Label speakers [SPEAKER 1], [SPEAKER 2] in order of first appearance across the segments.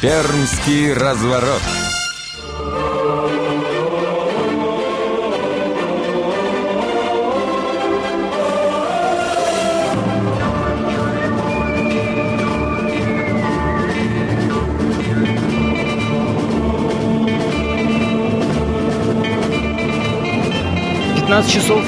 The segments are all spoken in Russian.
[SPEAKER 1] Пермский разворот.
[SPEAKER 2] Часов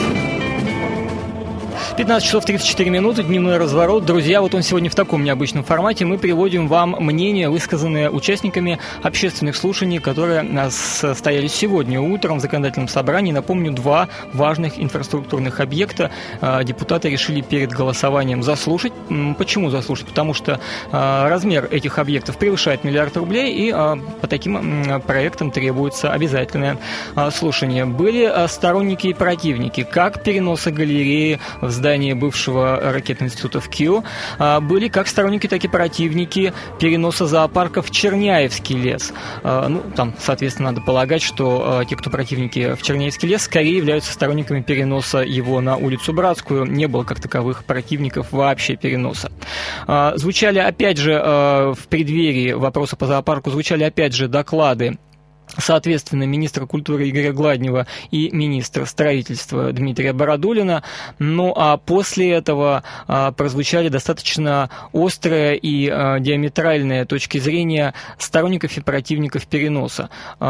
[SPEAKER 2] 15 часов 34 минуты, дневной разворот. Друзья, вот он сегодня в таком необычном формате. Мы приводим вам мнения, высказанные участниками общественных слушаний, которые состоялись сегодня утром в законодательном собрании. Напомню, два важных инфраструктурных объекта депутаты решили перед голосованием заслушать. Почему заслушать? Потому что размер этих объектов превышает 1 миллиард рублей, и по таким проектам требуется обязательное слушание. Были сторонники и противники, как переноса галереи в здание бывшего ракетного института в КИО, были как сторонники, так и противники переноса зоопарка в Черняевский лес. Там, соответственно, надо полагать, что те, кто противники в Черняевский лес, скорее являются сторонниками переноса его на улицу Братскую. Не было как таковых противников вообще переноса. Звучали, опять же, в преддверии вопроса по зоопарку, звучали, опять же, доклады, соответственно, министра культуры Игоря Гладнева и министра строительства Дмитрия Бородулина. Ну а после этого прозвучали достаточно острые и диаметральные точки зрения сторонников и противников переноса.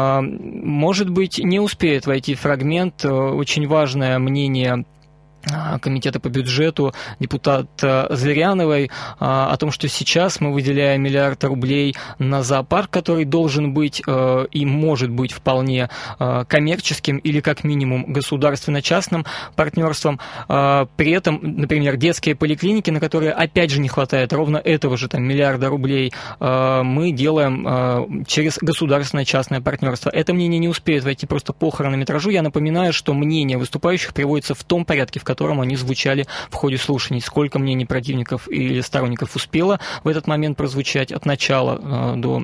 [SPEAKER 2] Может быть, не успеет войти фрагмент, очень важное мнение Комитета по бюджету депутата Зыряновой о том, что сейчас мы выделяем 1 миллиард рублей на зоопарк, который должен быть и может быть вполне коммерческим или как минимум государственно-частным партнерством. При этом, например, детские поликлиники, на которые опять же не хватает ровно этого же 1 миллиарда рублей, мы делаем через государственно-частное партнерство. Это мнение не успеет войти просто по хронометражу. Я напоминаю, что мнения выступающих приводятся в том порядке, в котором они звучали в ходе слушаний. Сколько мнений противников или сторонников успело в этот момент прозвучать от начала до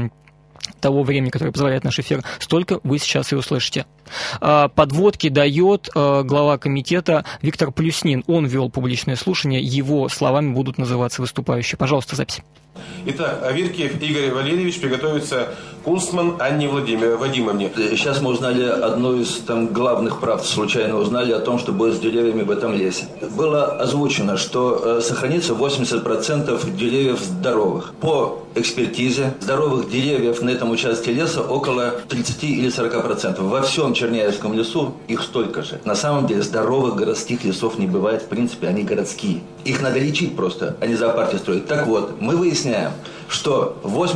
[SPEAKER 2] того времени, которое позволяет наш эфир, столько вы сейчас и услышите. Подводки дает глава комитета Виктор Плюснин. Он вел публичное слушание, его словами будут называться выступающие. Пожалуйста, запись.
[SPEAKER 3] Итак, Аверкиев Игорь Валерьевич приготовится Кунстман Анне Вадимовне.
[SPEAKER 4] Сейчас мы узнали одну из главных правд, случайно узнали о том, что будет с деревьями в этом лесе. Было озвучено, что сохранится 80% деревьев здоровых. По экспертизе здоровых деревьев на этом участке леса около 30 или 40%. Во всем Черняевском лесу их столько же. На самом деле здоровых городских лесов не бывает, в принципе, они городские. Их надо лечить просто, а не зоопарки строить. Так вот, мы выясняем, что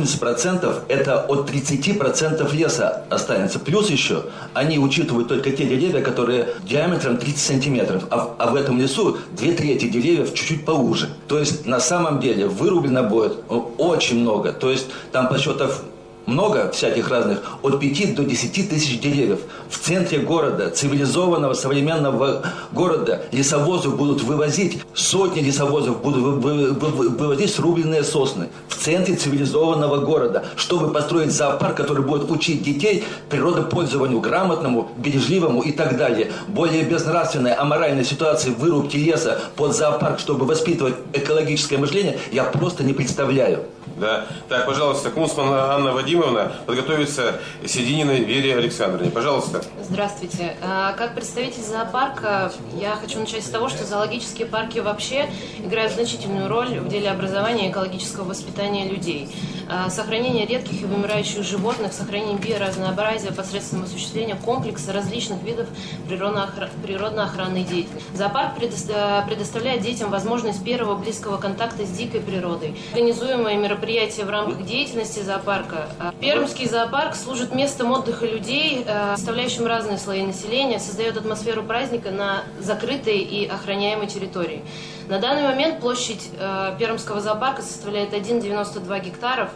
[SPEAKER 4] 80% это от 30% леса останется. Плюс еще они учитывают только те деревья, которые диаметром 30 сантиметров. А в этом лесу 2/3 деревьев чуть-чуть поуже. То есть на самом деле вырублено будет очень много. То есть там подсчетов много всяких разных, от 5 до 10 тысяч деревьев. В центре города, цивилизованного, современного города, лесовозы будут вывозить, сотни лесовозов будут вывозить срубленные сосны. В центре цивилизованного города, чтобы построить зоопарк, который будет учить детей природопользованию, грамотному, бережливому и так далее. Более безнравственной, аморальной ситуации вырубки леса под зоопарк, чтобы воспитывать экологическое мышление, я просто не представляю.
[SPEAKER 3] Да. Так, пожалуйста, Кунстман Анна Вадимовна подготовится Седининой Вере Александровне. Пожалуйста.
[SPEAKER 5] Здравствуйте. Как представитель зоопарка, я хочу начать с того, что зоологические парки вообще играют значительную роль в деле образования и экологического воспитания людей. Сохранение редких и вымирающих животных, сохранение биоразнообразия посредством осуществления комплекса различных видов природно-охранной деятельности. Зоопарк предоставляет детям возможность первого близкого контакта с дикой природой. Организуемые мероприятия в рамках деятельности зоопарка. Пермский зоопарк служит местом отдыха людей, представляющим разные слои населения, создает атмосферу праздника на закрытой и охраняемой территории. На данный момент площадь Пермского зоопарка составляет 1,92 гектаров.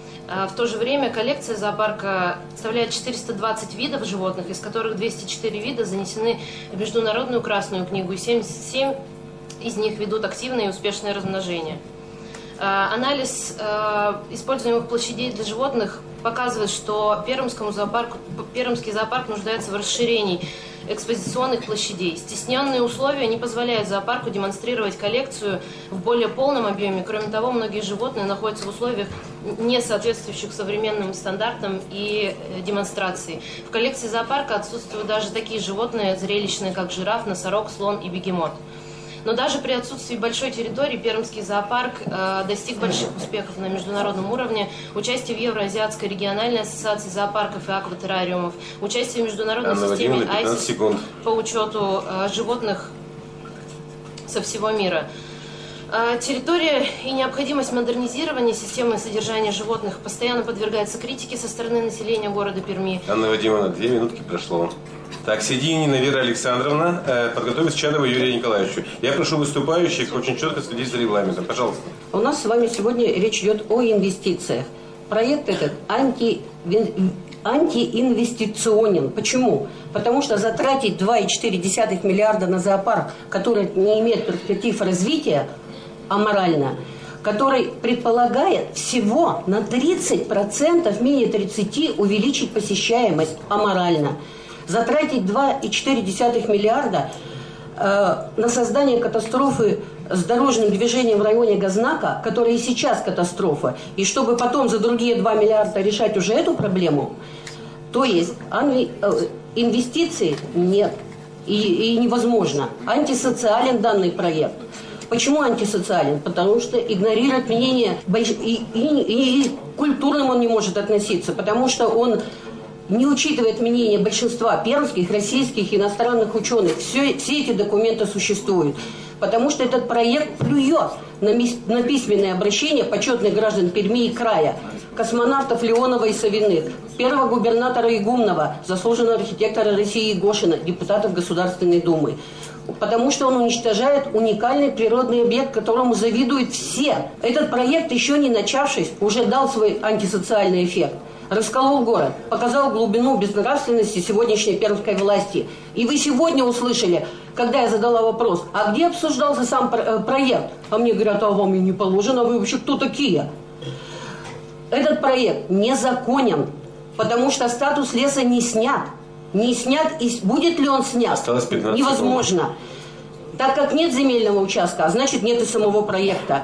[SPEAKER 5] В то же время коллекция зоопарка составляет 420 видов животных, из которых 204 вида занесены в Международную Красную книгу, и 77 из них ведут активное и успешное размножение. Анализ используемых площадей для животных показывает, что Пермский зоопарк нуждается в расширении экспозиционных площадей. Стесненные условия не позволяют зоопарку демонстрировать коллекцию в более полном объеме. Кроме того, многие животные находятся в условиях, не соответствующих современным стандартам и демонстрации. В коллекции зоопарка отсутствуют даже такие животные зрелищные, как жираф, носорог, слон и бегемот. Но даже при отсутствии большой территории Пермский зоопарк достиг больших успехов на международном уровне. Участие в Евроазиатской региональной ассоциации зоопарков и акватеррариумов, участие в международной системе ICES по учету животных со всего мира. Территория и необходимость модернизирования системы содержания животных постоянно подвергается критике со стороны населения города Перми.
[SPEAKER 3] Анна Вадимовна, 2 минутки прошло. Так, Сединина Вера Александровна подготовит Чадова Юрию Николаевичу. Я прошу выступающих очень четко следить за регламентом. Пожалуйста.
[SPEAKER 6] У нас с вами сегодня речь идет о инвестициях. Проект этот антиинвестиционен. Почему? Потому что затратить 2,4 миллиарда на зоопарк, который не имеет перспектив развития, аморально, который предполагает всего на 30%, менее 30% увеличить посещаемость, аморально. Затратить 2,4 миллиарда на создание катастрофы с дорожным движением в районе Газнака, которая и сейчас катастрофа, и чтобы потом за другие 2 миллиарда решать уже эту проблему, то есть инвестиций нет и невозможно. Антисоциален данный проект. Почему антисоциален? Потому что игнорирует мнение, и культурным он не может относиться, потому что он не учитывает мнение большинства пермских, российских, иностранных ученых. Все эти документы существуют. Потому что этот проект плюет на письменное обращение почетных граждан Перми и края, космонавтов Леонова и Савиных, первого губернатора Игумнова, заслуженного архитектора России Гошина, депутатов Государственной Думы. Потому что он уничтожает уникальный природный объект, которому завидуют все. Этот проект, еще не начавшись, уже дал свой антисоциальный эффект. Расколол город, показал глубину безнравственности сегодняшней пермской власти. И вы сегодня услышали, когда я задала вопрос, а где обсуждался сам проект? А мне говорят, а вам и не положено, вы вообще кто такие? Этот проект незаконен, потому что статус леса не снят. Не снят, и будет ли он снят?
[SPEAKER 3] Осталось 15
[SPEAKER 6] невозможно.
[SPEAKER 3] секунд.
[SPEAKER 6] Так как нет земельного участка, а значит нет и самого проекта.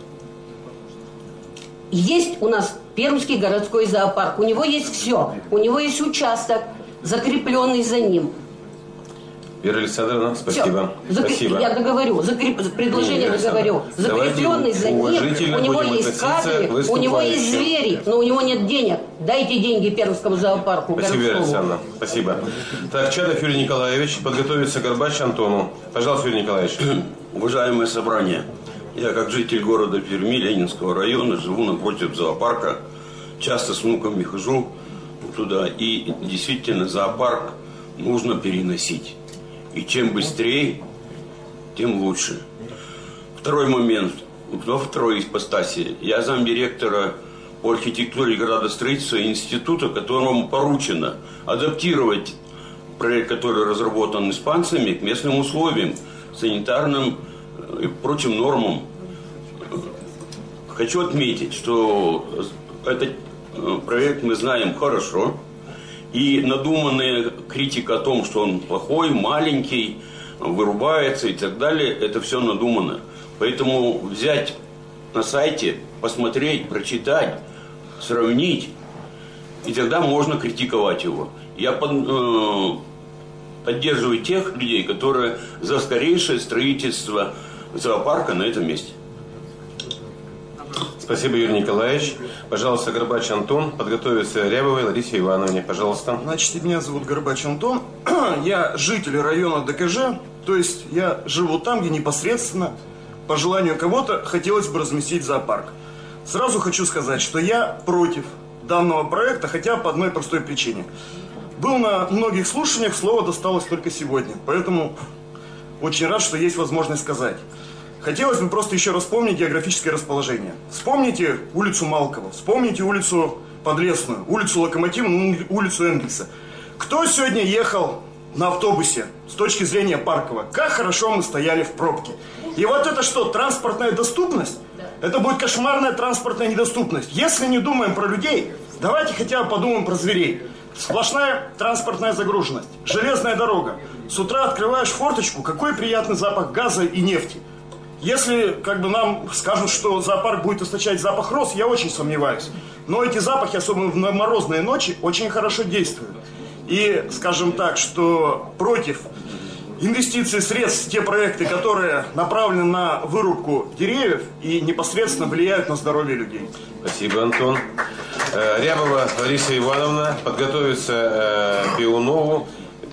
[SPEAKER 6] Есть у нас Пермский городской зоопарк. У него есть все. У него есть участок, закрепленный за ним.
[SPEAKER 3] Вера Александровна, спасибо. Спасибо.
[SPEAKER 6] Я договорю. Предложение договорю. Закрепленный за ним. У него есть кабели, у него есть звери, но у него нет денег. Дайте деньги Пермскому зоопарку.
[SPEAKER 3] Спасибо, Вера Александровна. Спасибо. Так, Чадов Юрий Николаевич, подготовится Горбач Антону. Пожалуйста, Юрий Николаевич.
[SPEAKER 7] Уважаемое собрание, я как житель города Перми, Ленинского района, живу напротив зоопарка. Часто с внуками хожу туда. И действительно зоопарк нужно переносить. И чем быстрее, тем лучше. Второй момент. Во второй ипостаси. Я замдиректора по архитектуре и градостроительства института, которому поручено адаптировать проект, который разработан испанцами, к местным условиям, санитарным и прочим нормам. Хочу отметить, что этот проект мы знаем хорошо. И надуманная критика о том, что он плохой, маленький, вырубается и так далее, это все надумано. Поэтому взять на сайте, посмотреть, прочитать, сравнить, и тогда можно критиковать его. Я поддерживаю тех людей, которые за скорейшее строительство зоопарка на этом месте.
[SPEAKER 3] Спасибо, Юрий Николаевич. Пожалуйста, Горбач Антон, подготовится Рябовой Ларисе Ивановне. Пожалуйста.
[SPEAKER 8] Значит, меня зовут Горбач Антон. Я житель района ДКЖ. То есть я живу там, где непосредственно, по желанию кого-то, хотелось бы разместить зоопарк. Сразу хочу сказать, что я против данного проекта, хотя по одной простой причине. Был на многих слушаниях, слово досталось только сегодня. Поэтому очень рад, что есть возможность сказать. Хотелось бы просто еще раз вспомнить географическое расположение. Вспомните улицу Малкова, вспомните улицу Подлесную, улицу Локомотивную, улицу Энгельса. Кто сегодня ехал на автобусе с точки зрения Паркова? Как хорошо мы стояли в пробке. И вот это что, транспортная доступность? это будет кошмарная транспортная недоступность. Если не думаем про людей, давайте хотя бы подумаем про зверей. Сплошная транспортная загруженность, железная дорога. С утра открываешь форточку, какой приятный запах газа и нефти. Если нам скажут, что зоопарк будет источать запах роз, я очень сомневаюсь. Но эти запахи, особенно в морозные ночи, очень хорошо действуют. И скажем так, что против инвестиций средств в те проекты, которые направлены на вырубку деревьев и непосредственно влияют на здоровье людей.
[SPEAKER 3] Спасибо, Антон. Рябова Лариса Ивановна, подготовится Пионовой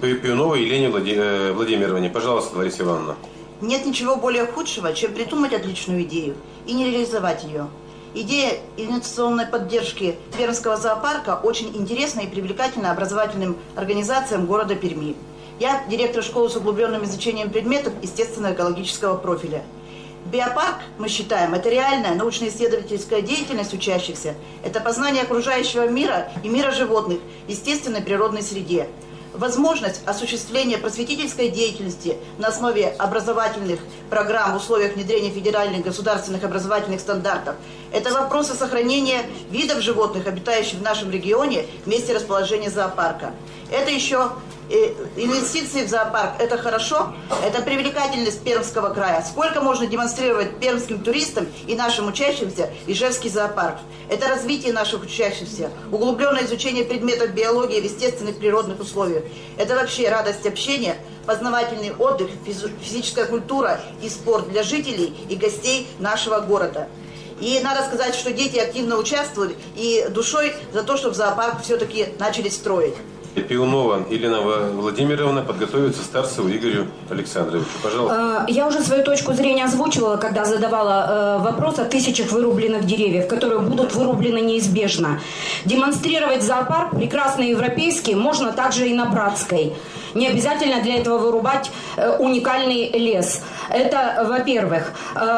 [SPEAKER 3] Елене Владимировне. Пожалуйста, Лариса Ивановна.
[SPEAKER 9] Нет ничего более худшего, чем придумать отличную идею и не реализовать ее. Идея инвестиционной поддержки Пермского зоопарка очень интересна и привлекательна образовательным организациям города Перми. Я директор школы с углубленным изучением предметов естественно-экологического профиля. Биопарк, мы считаем, это реальная научно-исследовательская деятельность учащихся. Это познание окружающего мира и мира животных в естественной природной среде. Возможность осуществления просветительской деятельности на основе образовательных программ в условиях внедрения федеральных государственных образовательных стандартов – это вопросы сохранения видов животных, обитающих в нашем регионе, в месте расположения зоопарка. Это еще инвестиции в зоопарк – это хорошо, это привлекательность Пермского края. Сколько можно демонстрировать пермским туристам и нашим учащимся Ижевский зоопарк? Это развитие наших учащихся, углубленное изучение предметов биологии в естественных природных условиях. Это вообще радость общения, познавательный отдых, физическая культура и спорт для жителей и гостей нашего города. И надо сказать, что дети активно участвуют и душой за то, чтобы зоопарк все-таки начали строить.
[SPEAKER 3] Пионова Елена Владимировна, подготовится Старцеву Игорю Александровичу. Пожалуйста.
[SPEAKER 10] Я уже свою точку зрения озвучивала, когда задавала вопрос о тысячах вырубленных деревьев, которые будут вырублены неизбежно. Демонстрировать зоопарк прекрасный европейский можно также и на Братской. Не обязательно для этого вырубать уникальный лес. Это во-первых.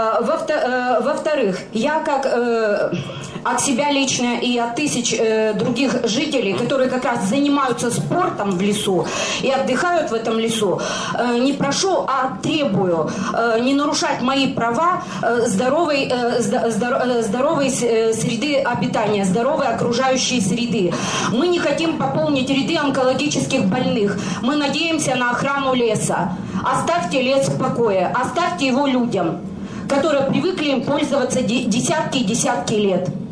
[SPEAKER 10] Во-вторых, я как от себя лично и от тысяч других жителей, которые как раз занимаются спортом в лесу и отдыхают в этом лесу, не прошу, а требую не нарушать мои права здоровой среды обитания, здоровой окружающей среды. Мы не хотим пополнить ряды онкологических больных. Мы надеемся на охрану леса. Оставьте лес в покое, оставьте его людям, которые привыкли им пользоваться десятки и десятки лет.